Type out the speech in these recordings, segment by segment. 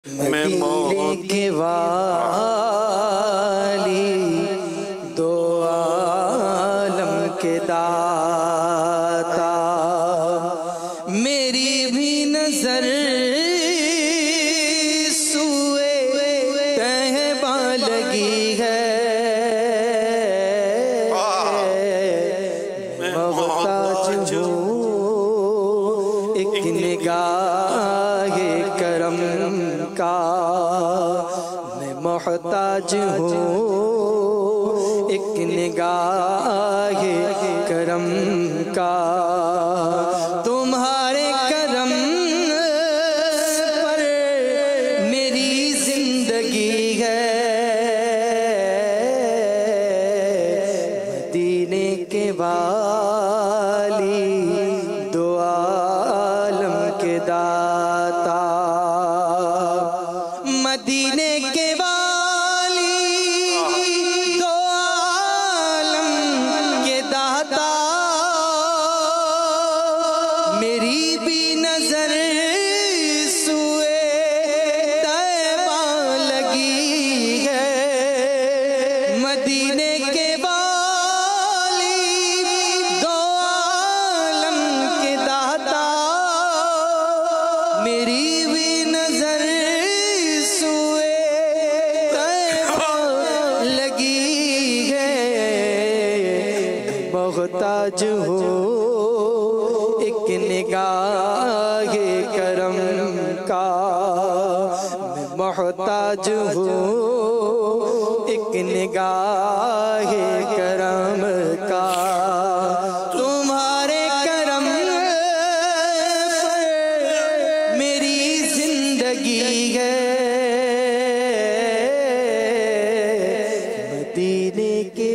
مدینے کے والی دو عالم کے داتا، میری بھی نظر سوئے طیبہ لگی ہے، محتاج ہوں ایک نگاہ کرم کا، میں محتاج ہوں ایک نگاہ کرم کا، تمہارے کرم پر میری زندگی ہے، مدینے کے والی دو عالم کے داتا، مدینے کے والی دو عالم کے داتا، میری بھی نظر سوئے طیبہ لگی ہے، مدینے کے والی دو عالم کے داتا، میری بھی نظر سوئے طیبہ لگی ہے، محتاج ہوں ایک نگاہ کرم کا، میں محتاج ہوں ایک نگاہ کرم کا، تمہارے کرم پر میری زندگی ہے، مدینے کے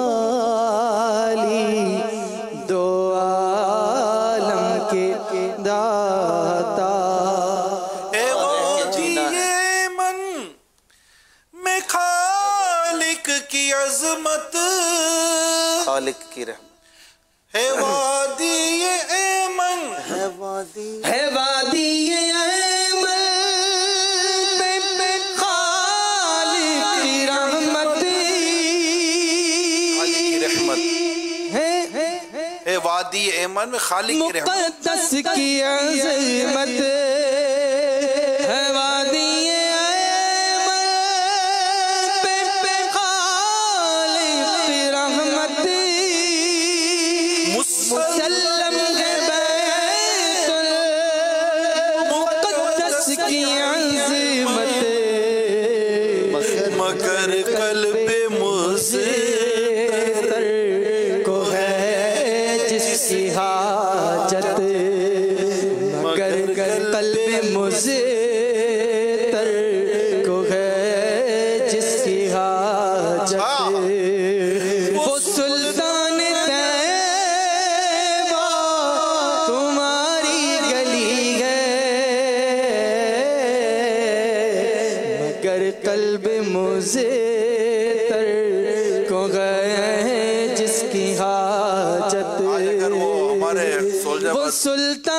والی دو عالم کے داتا، اے وادی ایمن میں خالق کی عظمت، خالق کی رحمت ہے وادی ایمن، ہے وادی ہے وادی ایمن پہ خالق کی رحمت، ہے وادی ایمن میں خالق کی رحمت، مقدس کی عظمت، ہے وادی ایمن پہ خالق کی رحمت، مسلم ہے بیت المقدس کی عظمت، مگر قلب مضطر کو ہے جس کی حاجت، مگر قلب مضطر کو ہے جس کی حاجت، وہ سلطان طیبہ تمہاری گلی ہے، مگر قلب مضطر کو گئے جس کی حاجت، آج اگر وہ ہمارے سولجر وہ سلطان